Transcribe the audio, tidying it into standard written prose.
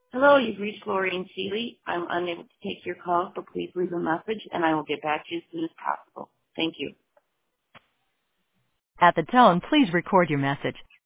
Hello, you've reached Lorraine Seeley. I'm unable to take your call, so please leave a message and I will get back to you as soon as possible. Thank you. At the tone, please record your message.